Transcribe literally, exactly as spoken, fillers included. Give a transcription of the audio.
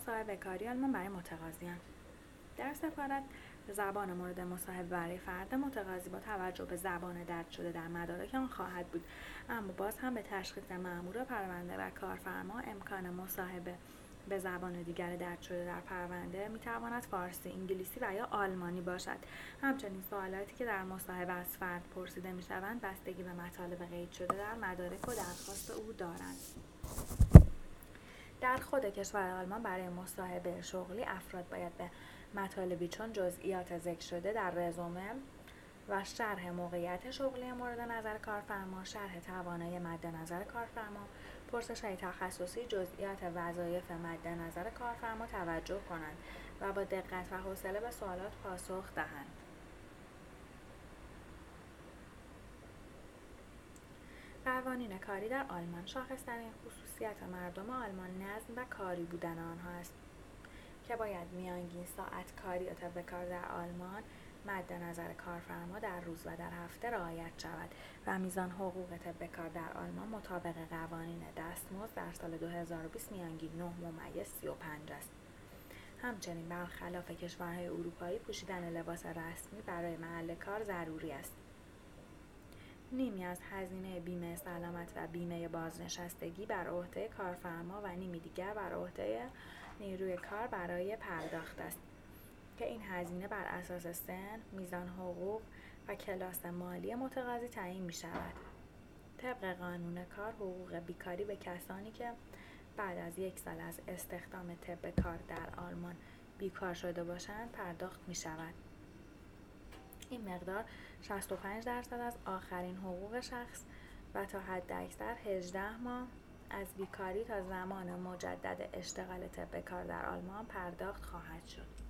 مصاحبه کاری آلمان برای متقاضیان. در سفارت زبان مورد مصاحبه برای فرد متقاضی با توجه به زبان درج شده در مدارک آن خواهد بود، اما باز هم به تشخیص مأمور پرونده و کارفرما امکان مصاحبه به زبان دیگر درج شده در پرونده میتواند فارسی، انگلیسی و یا آلمانی باشد. همچنین سوالاتی که در مصاحبه از فرد پرسیده میشوند بستگی به مطالب قید شده در مدارک و درخواست او دارند. در خود کشور آلمان برای مصاحبه شغلی افراد باید به مطالبی چون جزئیات ذکر شده در رزومه و شرح موقعیت شغلی مورد نظر کارفرما، شرح توانایی مد نظر کارفرما، پرسش‌های تخصصی، جزئیات وظایف مد نظر کارفرما توجه کنند و با دقت و حوصله به سوالات پاسخ دهند. قوانین کاری در آلمان. شاخص‌ترین خصوصیت مردم آلمان نظم و کاری بودن آنها است که باید میانگین ساعت کاری طبق کار در آلمان مد نظر کارفرما در روز و در هفته رعایت شود و میزان حقوق طبق کار در آلمان مطابق قوانین دستمزد در سال دو هزار و بیست میانگین نه ممیز سی و پنج است. همچنین برخلاف کشورهای اروپایی پوشیدن لباس رسمی برای محل کار ضروری است. نیمی از هزینه بیمه سلامت و بیمه بازنشستگی بر عهده کارفرما و نیمی دیگر بر عهده نیروی کار برای پرداخت است که این هزینه بر اساس سن، میزان حقوق و کلاس مالی متقاضی تعیین می شود. طبق قانون کار حقوق بیکاری به کسانی که بعد از یک سال از استخدام طبق کار در آلمان بیکار شده باشند پرداخت می شود. این مقدار شصت و پنج درصد از آخرین حقوق شخص و تا حد اکثر هجده ماه از بیکاری تا زمان مجدد اشتغال طبق کار در آلمان پرداخت خواهد شد.